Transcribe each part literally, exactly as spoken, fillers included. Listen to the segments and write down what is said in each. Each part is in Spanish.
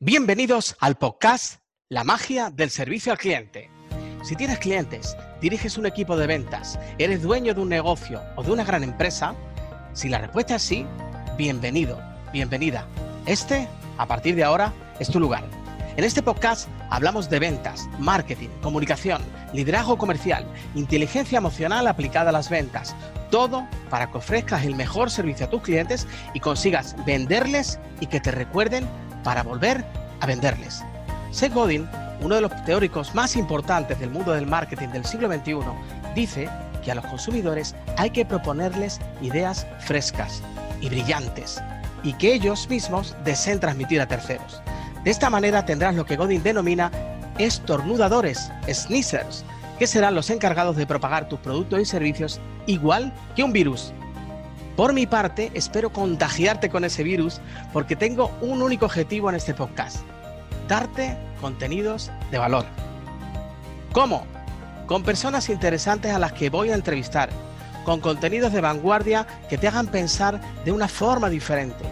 Bienvenidos al podcast La magia del servicio al cliente. Si tienes clientes, diriges un equipo de ventas, eres dueño de un negocio o de una gran empresa, si la respuesta es sí, bienvenido, bienvenida. Este, a partir de ahora, es tu lugar. En este podcast hablamos de ventas, marketing, comunicación, liderazgo comercial, inteligencia emocional aplicada a las ventas. Todo para que ofrezcas el mejor servicio a tus clientes y consigas venderles y que te recuerden para volver a venderles. Seth Godin, uno de los teóricos más importantes del mundo del marketing del siglo veintiuno, dice que a los consumidores hay que proponerles ideas frescas y brillantes y que ellos mismos deseen transmitir a terceros. De esta manera tendrás lo que Godin denomina estornudadores, sneezers, que serán los encargados de propagar tus productos y servicios igual que un virus. Por mi parte, espero contagiarte con ese virus porque tengo un único objetivo en este podcast: darte contenidos de valor. ¿Cómo? Con personas interesantes a las que voy a entrevistar, con contenidos de vanguardia que te hagan pensar de una forma diferente.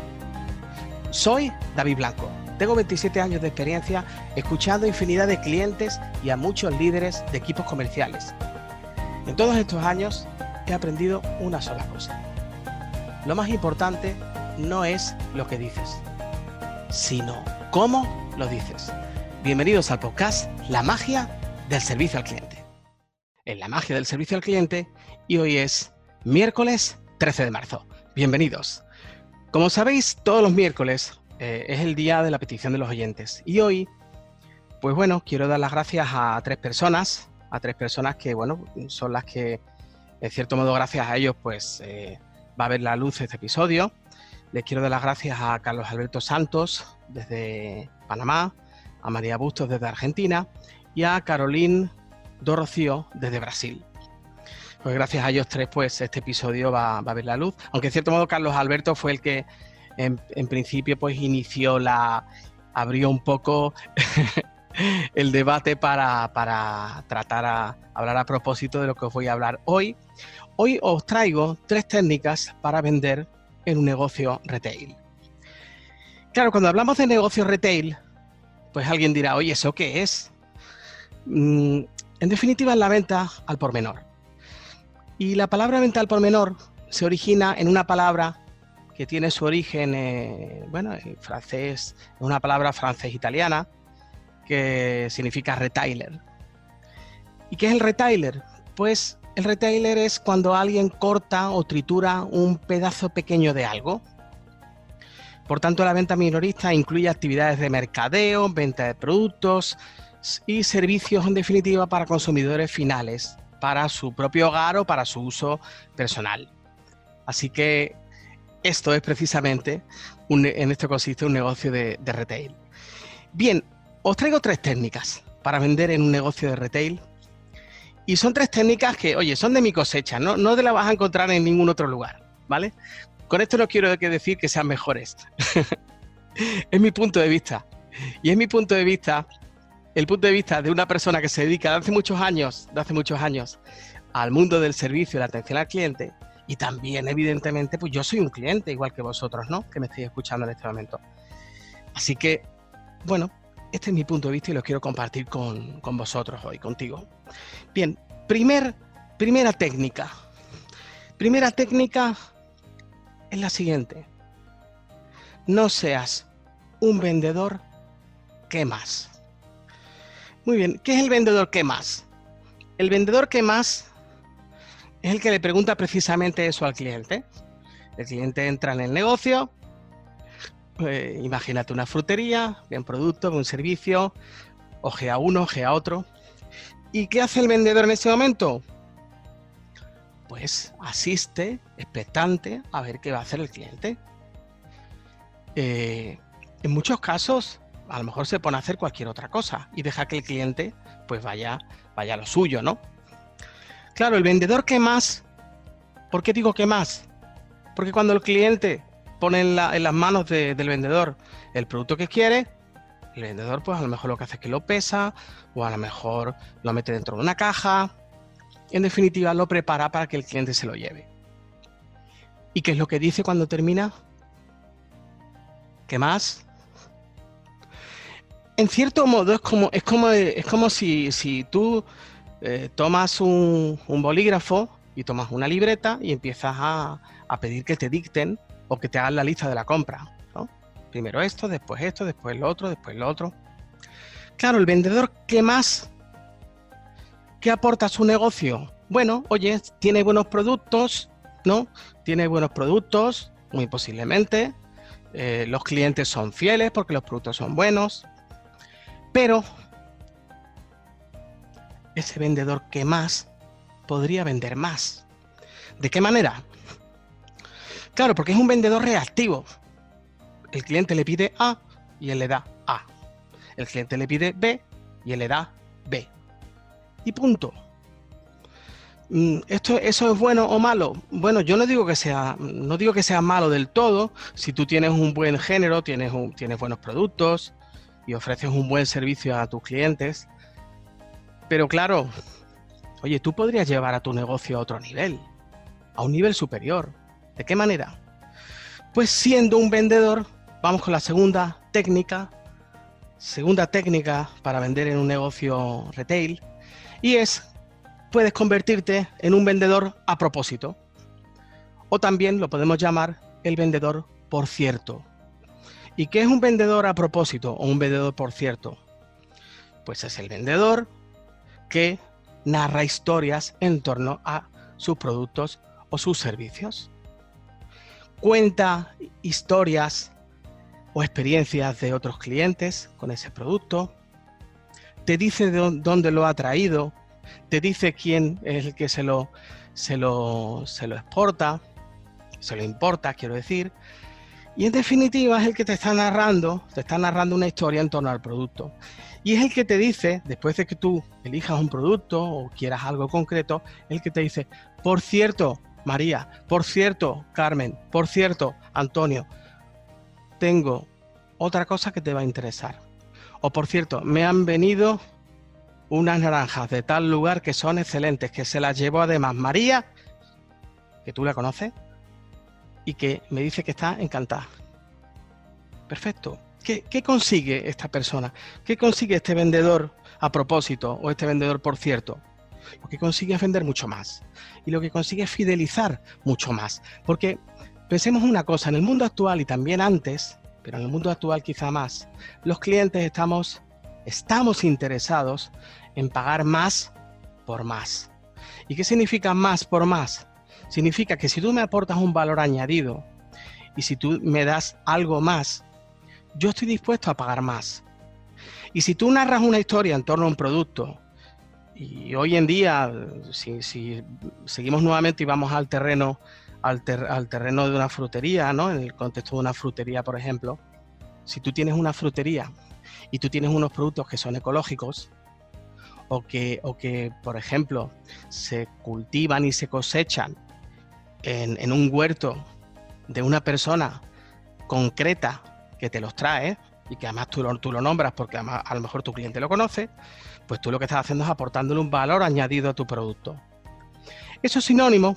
Soy David Blanco, tengo veintisiete años de experiencia escuchando infinidad de clientes y a muchos líderes de equipos comerciales. En todos estos años he aprendido una sola cosa. Lo más importante no es lo que dices, sino cómo lo dices. Bienvenidos al podcast La magia del servicio al cliente. En La magia del servicio al cliente, y hoy es miércoles trece de marzo. Bienvenidos. Como sabéis, todos los miércoles eh, es el día de la petición de los oyentes. Y hoy, pues bueno, quiero dar las gracias a tres personas, a tres personas que, bueno, son las que, de cierto modo, gracias a ellos, pues eh, va a ver la luz este episodio. Les quiero dar las gracias a Carlos Alberto Santos desde Panamá, a María Bustos desde Argentina y a Caroline do Rocío desde Brasil. Pues gracias a ellos tres, pues este episodio va, va a ver la luz. Aunque de cierto modo Carlos Alberto fue el que en, en principio pues inició la, abrió un poco el debate para, para tratar a hablar a propósito de lo que os voy a hablar hoy. Hoy os traigo tres técnicas para vender en un negocio retail. Claro, cuando hablamos de negocio retail, pues alguien dirá, oye, ¿eso qué es? Mm, en definitiva, es la venta al por menor. Y la palabra venta al por menor se origina en una palabra que tiene su origen, eh, bueno, en francés, una palabra francés-italiana que significa retailer. ¿Y qué es el retailer? Pues el retailer es cuando alguien corta o tritura un pedazo pequeño de algo. Por tanto, la venta minorista incluye actividades de mercadeo, venta de productos y servicios, en definitiva, para consumidores finales, para su propio hogar o para su uso personal. Así que esto es precisamente, un, en esto consiste un negocio de, de retail. Bien, os traigo tres técnicas para vender en un negocio de retail. Y son tres técnicas que, oye, son de mi cosecha, no, no te las vas a encontrar en ningún otro lugar, ¿vale? Con esto no quiero decir que sean mejores. Es mi punto de vista. Y es mi punto de vista, el punto de vista de una persona que se dedica de hace muchos años, de hace muchos años, al mundo del servicio y la atención al cliente. Y también, evidentemente, pues yo soy un cliente, igual que vosotros, ¿no? Que me estáis escuchando en este momento. Así que, bueno, este es mi punto de vista y lo quiero compartir con, con vosotros hoy, contigo. Bien, primer, primera técnica. Primera técnica es la siguiente. No seas un vendedor que más. Muy bien, ¿qué es el vendedor que más? El vendedor que más es el que le pregunta precisamente eso al cliente. El cliente entra en el negocio. Eh, imagínate una frutería, ve un producto, ve un servicio, ojea uno, ojea otro. ¿Y qué hace el vendedor en ese momento? Pues asiste, expectante, a ver qué va a hacer el cliente. Eh, en muchos casos, a lo mejor se pone a hacer cualquier otra cosa y deja que el cliente pues vaya, vaya a lo suyo, ¿no? Claro, el vendedor que más, ¿por qué digo que más? Porque cuando el cliente pone en, la, en las manos de, del vendedor el producto que quiere, el vendedor pues a lo mejor lo que hace es que lo pesa o a lo mejor lo mete dentro de una caja. En definitiva, lo prepara para que el cliente se lo lleve. ¿Y qué es lo que dice cuando termina? ¿Qué más? en cierto modo es como, es como, es como si, si tú eh, tomas un, un bolígrafo y tomas una libreta y empiezas a, a pedir que te dicten o que te hagan la lista de la compra, ¿no? Primero esto, después esto, después lo otro, después lo otro. Claro, el vendedor, ¿qué más? ¿Qué aporta a su negocio? Bueno, oye, tiene buenos productos, ¿no? Tiene buenos productos, muy posiblemente. Eh, los clientes son fieles porque los productos son buenos. Pero ese vendedor, ¿qué más? Podría vender más. ¿De qué manera? Claro, porque es un vendedor reactivo. El cliente le pide A y él le da A. El cliente le pide B y él le da B. Y punto. ¿Esto, ¿Eso es bueno o malo? Bueno, yo no digo que sea, no digo que sea malo del todo. Si tú tienes un buen género, tienes, un, tienes buenos productos y ofreces un buen servicio a tus clientes. Pero claro, oye, tú podrías llevar a tu negocio a otro nivel, a un nivel superior. ¿De qué manera? Pues siendo un vendedor, vamos con la segunda técnica, segunda técnica para vender en un negocio retail, y es, puedes convertirte en un vendedor a propósito, o también lo podemos llamar el vendedor por cierto. ¿Y qué es un vendedor a propósito o un vendedor por cierto? Pues es el vendedor que narra historias en torno a sus productos o sus servicios. Cuenta historias o experiencias de otros clientes con ese producto, te dice de dónde lo ha traído, te dice quién es el que se lo, se lo, se lo exporta, se lo importa, quiero decir, y en definitiva es el que te está narrando, te está narrando una historia en torno al producto. Y es el que te dice, después de que tú elijas un producto o quieras algo concreto, el que te dice, por cierto, María, por cierto, Carmen, por cierto, Antonio, tengo otra cosa que te va a interesar. O por cierto, me han venido unas naranjas de tal lugar que son excelentes, que se las llevó además María, que tú la conoces, y que me dice que está encantada. Perfecto. ¿Qué, qué consigue esta persona? ¿Qué consigue este vendedor a propósito o este vendedor por cierto? Lo que consigue es vender mucho más. Y lo que consigue es fidelizar mucho más. Porque pensemos una cosa, en el mundo actual y también antes, pero en el mundo actual quizá más, los clientes estamos, estamos interesados en pagar más por más. ¿Y qué significa más por más? Significa que si tú me aportas un valor añadido y si tú me das algo más, yo estoy dispuesto a pagar más. Y si tú narras una historia en torno a un producto, y hoy en día, si, si seguimos nuevamente y vamos al terreno, al, ter, al terreno de una frutería, ¿no? En el contexto de una frutería, por ejemplo, si tú tienes una frutería y tú tienes unos productos que son ecológicos, o que, o que por ejemplo, se cultivan y se cosechan en, en un huerto de una persona concreta que te los trae y que además tú lo, tú lo nombras porque además a lo mejor tu cliente lo conoce, pues tú lo que estás haciendo es aportándole un valor añadido a tu producto. Eso es sinónimo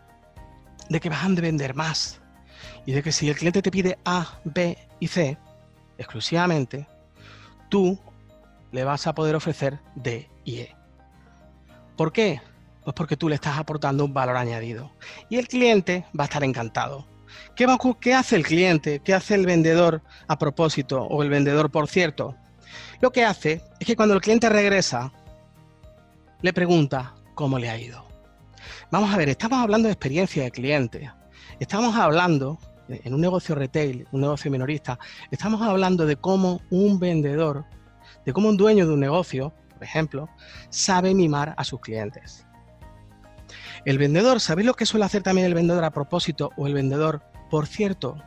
de que vas a vender más y de que si el cliente te pide A, B y C exclusivamente, tú le vas a poder ofrecer D y E. ¿Por qué? Pues porque tú le estás aportando un valor añadido y el cliente va a estar encantado. ¿Qué, va, ¿Qué hace el cliente? ¿Qué hace el vendedor a propósito o el vendedor por cierto? Lo que hace es que cuando el cliente regresa, le pregunta cómo le ha ido. Vamos a ver, estamos hablando de experiencia de cliente. Estamos hablando, en un negocio retail, un negocio minorista, estamos hablando de cómo un vendedor, de cómo un dueño de un negocio, por ejemplo, sabe mimar a sus clientes. El vendedor, ¿sabéis lo que suele hacer también el vendedor a propósito o el vendedor por cierto?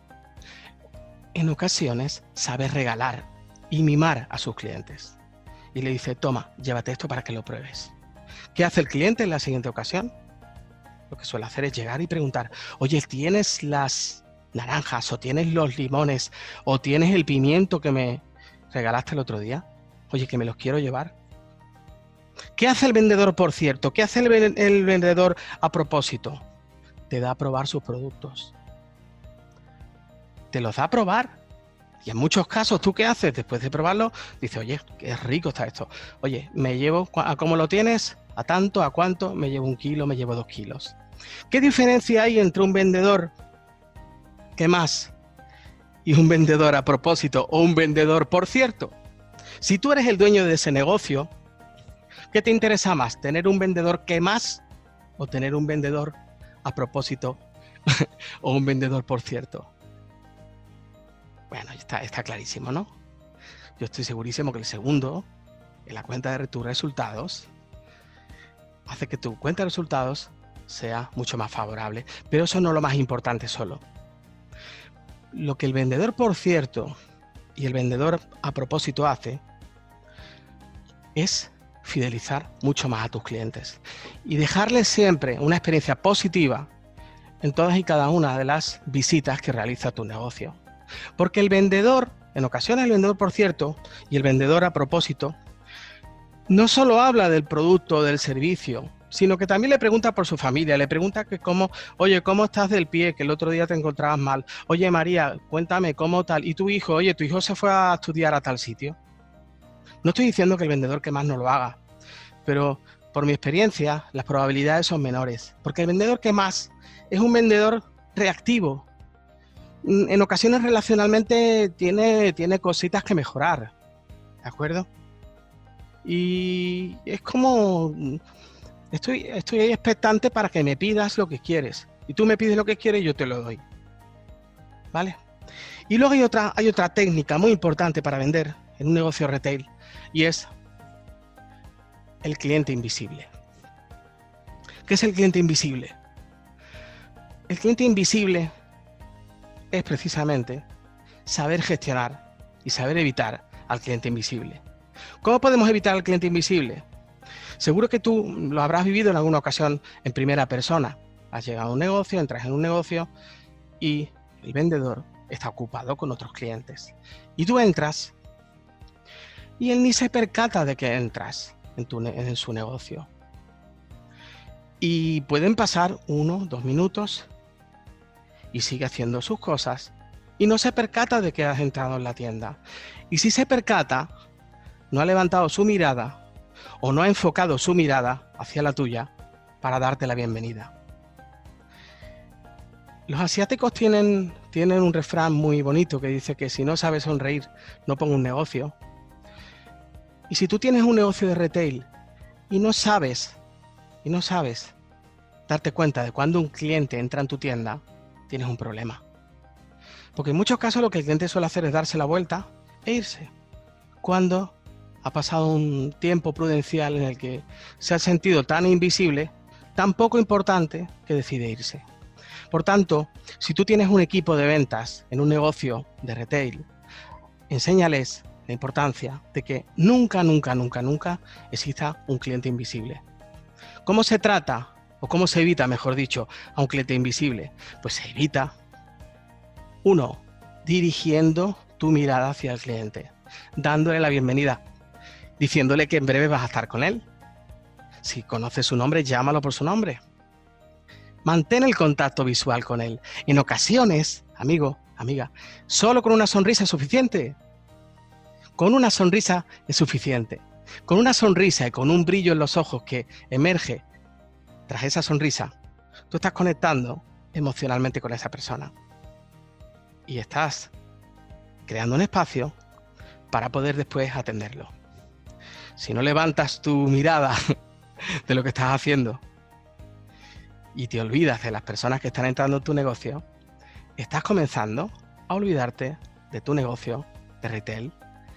En ocasiones sabe regalar y mimar a sus clientes. Y le dice, toma, llévate esto para que lo pruebes. ¿Qué hace el cliente en la siguiente ocasión? Lo que suele hacer es llegar y preguntar, oye, ¿tienes las naranjas o tienes los limones o tienes el pimiento que me regalaste el otro día? Oye, que me los quiero llevar. ¿Qué hace el vendedor por cierto? ¿Qué hace el, el vendedor a propósito? Te da a probar sus productos. Te los da a probar Y en muchos casos, ¿tú qué haces? Después de probarlo, dices, oye, qué rico está esto. Oye, me llevo, ¿a cómo lo tienes? ¿A tanto? ¿A cuánto? Me llevo un kilo, me llevo dos kilos. ¿Qué diferencia hay entre un vendedor que más y un vendedor a propósito o un vendedor por cierto? Si tú eres el dueño de ese negocio, ¿qué te interesa más? ¿Tener un vendedor que más o tener un vendedor a propósito o un vendedor por cierto? Bueno, está, está clarísimo, ¿no? Yo estoy segurísimo que el segundo, en la cuenta de tus resultados, hace que tu cuenta de resultados sea mucho más favorable. Pero eso no es lo más importante solo. Lo que el vendedor por cierto y el vendedor a propósito hace es fidelizar mucho más a tus clientes y dejarles siempre una experiencia positiva en todas y cada una de las visitas que realiza tu negocio. Porque el vendedor, en ocasiones el vendedor por cierto y el vendedor a propósito, no solo habla del producto o del servicio, sino que también le pregunta por su familia, le pregunta que cómo, oye, ¿cómo estás del pie? Que el otro día te encontrabas mal. Oye, María, cuéntame, ¿cómo tal? ¿Y tu hijo? Oye, ¿tu hijo se fue a estudiar a tal sitio? No estoy diciendo que el vendedor que más no lo haga, pero por mi experiencia, las probabilidades son menores. Porque el vendedor que más es un vendedor reactivo. En ocasiones relacionalmente tiene, tiene cositas que mejorar, ¿de acuerdo? Y es como, estoy, estoy ahí expectante para que me pidas lo que quieres. Y tú me pides lo que quieres y yo te lo doy. ¿Vale? Y luego hay otra, hay otra técnica muy importante para vender en un negocio retail y es el cliente invisible. ¿Qué es el cliente invisible? El cliente invisible es precisamente saber gestionar y saber evitar al cliente invisible. ¿Cómo podemos evitar al cliente invisible? Seguro que tú lo habrás vivido en alguna ocasión en primera persona. Has llegado a un negocio, entras en un negocio y el vendedor está ocupado con otros clientes. Y tú entras y él ni se percata de que entras en, tu, en su negocio. Y pueden pasar uno, dos minutos y sigue haciendo sus cosas y no se percata de que has entrado en la tienda. Y si se percata, no ha levantado su mirada o no ha enfocado su mirada hacia la tuya para darte la bienvenida. Los asiáticos tienen, tienen un refrán muy bonito que dice que si no sabes sonreír, no pongo un negocio. Y si tú tienes un negocio de retail y no sabes, y no sabes darte cuenta de cuando un cliente entra en tu tienda, tienes un problema. Porque en muchos casos lo que el cliente suele hacer es darse la vuelta e irse. Cuando ha pasado un tiempo prudencial en el que se ha sentido tan invisible, tan poco importante, que decide irse. Por tanto, si tú tienes un equipo de ventas en un negocio de retail, enséñales la importancia de que nunca, nunca, nunca, nunca exista un cliente invisible. ¿Cómo se trata? O cómo se evita, mejor dicho, a un cliente invisible. Pues se evita, uno, dirigiendo tu mirada hacia el cliente, dándole la bienvenida, diciéndole que en breve vas a estar con él. Si conoces su nombre, llámalo por su nombre. Mantén el contacto visual con él. En ocasiones, amigo, amiga, solo con una sonrisa es suficiente. Con una sonrisa es suficiente. Con una sonrisa y con un brillo en los ojos que emerge tras esa sonrisa, tú estás conectando emocionalmente con esa persona y estás creando un espacio para poder después atenderlo. Si no levantas tu mirada de lo que estás haciendo y te olvidas de las personas que están entrando en tu negocio, estás comenzando a olvidarte de tu negocio de retail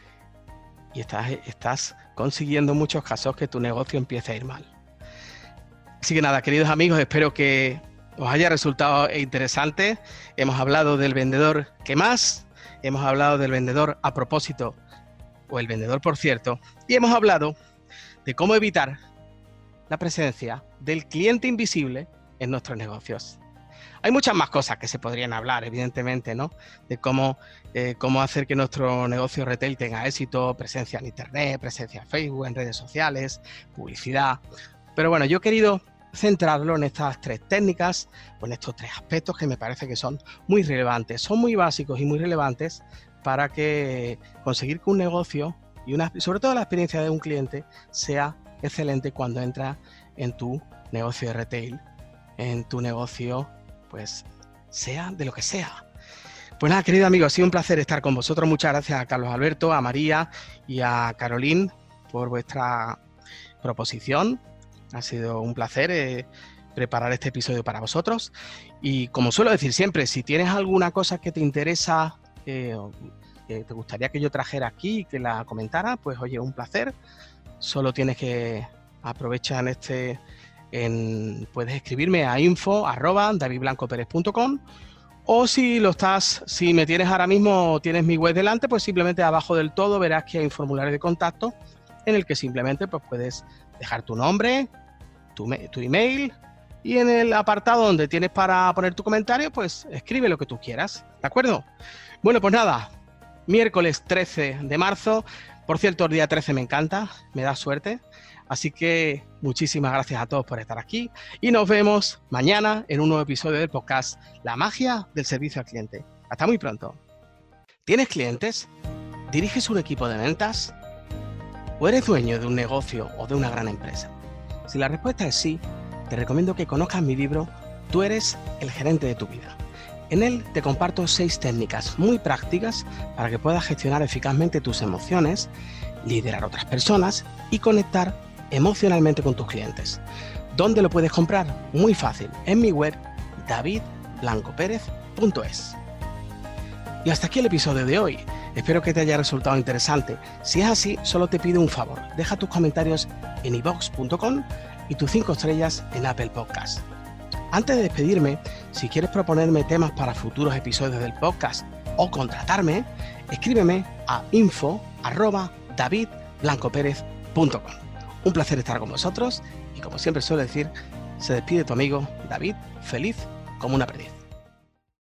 y estás, estás consiguiendo en muchos casos que tu negocio empiece a ir mal. Así que nada, queridos amigos, espero que os haya resultado interesante. Hemos hablado del vendedor que más, hemos hablado del vendedor a propósito o el vendedor por cierto, y hemos hablado de cómo evitar la presencia del cliente invisible en nuestros negocios. Hay muchas más cosas que se podrían hablar, evidentemente, ¿no? De cómo, eh, cómo hacer que nuestro negocio retail tenga éxito, presencia en Internet, presencia en Facebook, en redes sociales, publicidad. Pero bueno, yo he querido centrarlo en estas tres técnicas o en estos tres aspectos que me parece que son muy relevantes. Son muy básicos y muy relevantes, para que conseguir que un negocio y una, sobre todo la experiencia de un cliente sea excelente cuando entra en tu negocio de retail, en tu negocio, pues sea de lo que sea. Pues nada, querido amigo, ha sido un placer estar con vosotros. Muchas gracias a Carlos Alberto, a María y a Caroline por vuestra proposición. Ha sido un placer eh, preparar este episodio para vosotros. Y como suelo decir siempre, si tienes alguna cosa que te interesa, eh, que te gustaría que yo trajera aquí y que la comentara, pues oye, un placer. Solo tienes que aprovechar en este, en, puedes escribirme a info arroba david blanco pérez punto com. O si lo estás, si me tienes ahora mismo, tienes mi web delante, pues simplemente abajo del todo verás que hay un formulario de contacto en el que simplemente pues puedes dejar tu nombre, tu, tu email y en el apartado donde tienes para poner tu comentario, pues escribe lo que tú quieras, ¿de acuerdo? Bueno, pues nada, miércoles trece de marzo, por cierto, el día trece me encanta, me da suerte. Así que muchísimas gracias a todos por estar aquí y nos vemos mañana en un nuevo episodio del podcast La magia del servicio al cliente. Hasta muy pronto. ¿Tienes clientes? ¿Diriges un equipo de ventas? ¿O eres dueño de un negocio o de una gran empresa? Si la respuesta es sí, te recomiendo que conozcas mi libro Tú eres el gerente de tu vida. En él te comparto seis técnicas muy prácticas para que puedas gestionar eficazmente tus emociones, liderar a otras personas y conectar emocionalmente con tus clientes. ¿Dónde lo puedes comprar? Muy fácil, en mi web david blanco pérez punto es. Y hasta aquí el episodio de hoy. Espero que te haya resultado interesante. Si es así, solo te pido un favor. Deja tus comentarios en i vox punto com y tus cinco estrellas en Apple Podcast. Antes de despedirme, si quieres proponerme temas para futuros episodios del podcast o contratarme, escríbeme a info arroba david blanco pérez punto com. Un placer estar con vosotros y como siempre suelo decir, se despide tu amigo David, feliz como una perdiz.